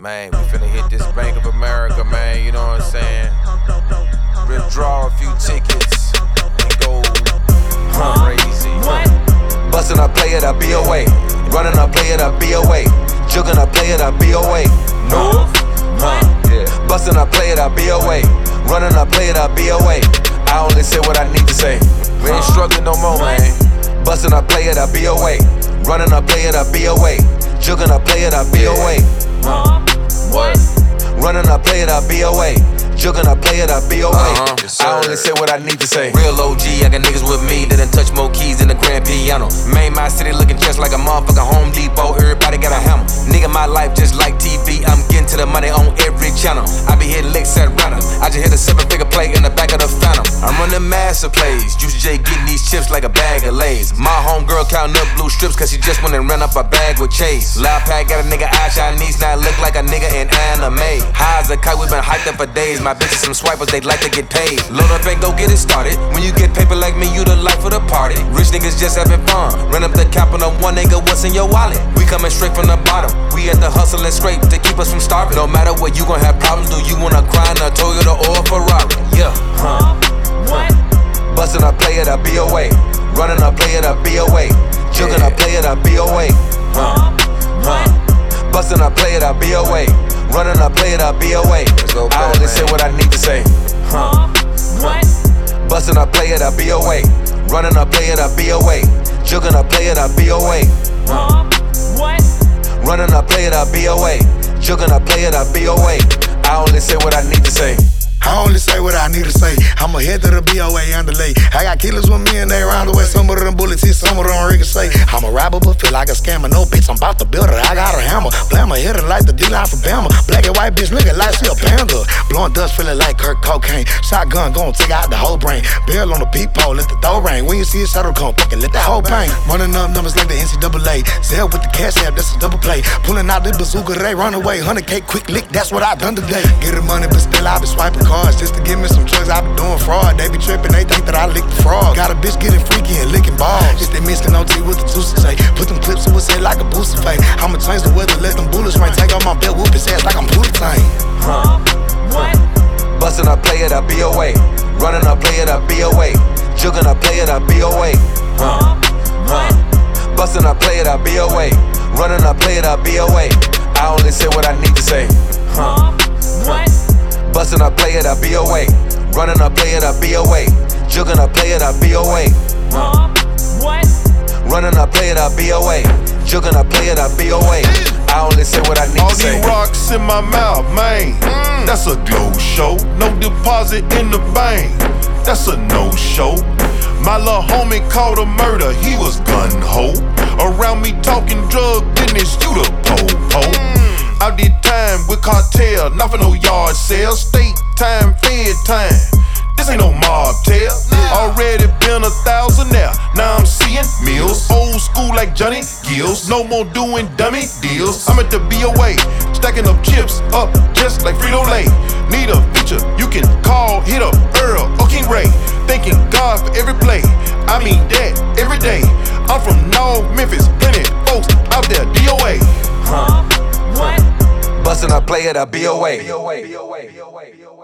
Man, we finna hit this Bank of America, man, you know what I'm saying? Withdraw a few tickets and go crazy. Bustin' I play it, I be away. Running I play it, I be away. Juggin' I play it, I be away. No, Bustin' I play it, I be away. Running I play it, I be away. I only say what I need to say. We ain't struggling no more, man. Bustin' I play it, I be away. Running I play it, I be away. Juggin' I play it, I be away. What? Running I play it, I be away. Juggin' I play it, I be away. Yes, I only say what I need to say. Real OG, I got niggas with me that done touch more keys than the grand piano. Made my city looking just like a motherfucking Home Depot. Everybody got a hammer. Nigga, my life just like TV. I'm getting to the money on every channel. I be hitting licks at random. I just hit a 7-figure play in the back of the Phantom. I'm running massive plays. Juicy J getting these chips like a bag of Lays. My homegirl counting up blue strips cause she just went and ran up a bag with Chase. Loud Pack got a nigga eye Chinese, now I look like a nigga in anime. High as a kite, we been hyped up for days. My bitches some swipers, they like to get paid. Load up and go get it started. When you get paper like me, you the life of the party. Rich niggas just having fun. Run up the cap on a one nigga, what's in your wallet? We coming straight from the bottom. We at the hustle and scrape to keep us from starving. No matter what, you gon' have problems. Do you wanna cry in a Toyota or a Ferrari? Yeah, Bustin' I play it, I be away. Running I play it, I be away. Juggin' I play it, I be away. Bustin' I play it, I be away. Running I play it, I be away. I only say what I need to say. Bustin' I play it, I be away. Running I play it, I be away. Juggin' I play it, I be away. Running I play it, I be away. Juggin' I play it, I be away. I only say what I need to say. I only say what I need to say. I'ma head to the BOA underlay. I got killers with me and they round the way. Some of them bullets hit, some of them ricochet. I'm a rapper, but feel like a scammer. No bitch, I'm about to build it. I got a hammer. Blammer, hit it like the D-line from Bama. Black and white bitch looking like she a panda. Blowing dust, feeling like Kirk cocaine. Shotgun gon' take out the whole brain. Bill on the peephole, let the door ring. When you see a shuttle come, fucking let that whole bang. Running up numbers like the NCAA. Zell with the cash app, that's a double play. Pulling out this bazooka, they run away. 100K quick lick, that's what I done today. Get the money, but still I been swiping cards just to give me some drugs. I been doing fraud. They be tripping, they think that I lick the frog. Got a bitch getting freaky and licking balls. It's that Mexican OT with the juicy say. Put them clips to his head like a booster fade. I'ma change the weather, let them bullets rain. Take off my belt, whoop his ass like I'm Pluto-Tane. Bustin' I play it, I be away. Running I play it, I be away. Juggin' I play it, I be away. Bustin' I play it, I be away. Running I play it, I be away. I only say what I need to say. Bustin' I play it, I be away. Running I play it, I be away. Juggin' I play it, I be away. Running I play it, I be away. Juggin' I play it, I be away. I only say what I need to say. All these rocks in my mouth, man. That's a glow show. No deposit in the bank. That's a no-show. My little homie caught a murder, he was gun-ho. Around me talking drug business, you the po-po. I did time with cartel, not for no yard sale. State time, fed time. This ain't no mob tail. Already been 1,000 now I'm seeing meals. Old school like Johnny Gills. No more doing dummy deals. I'm at the BOA, stacking up chips up just like Frito-Lay. Need a feature, you can call, hit up Earl or King Ray. Thanking God for every play, I mean that every day. I'm from North Memphis, plenty folks out there, DOA. Bustin' I play it, I be away.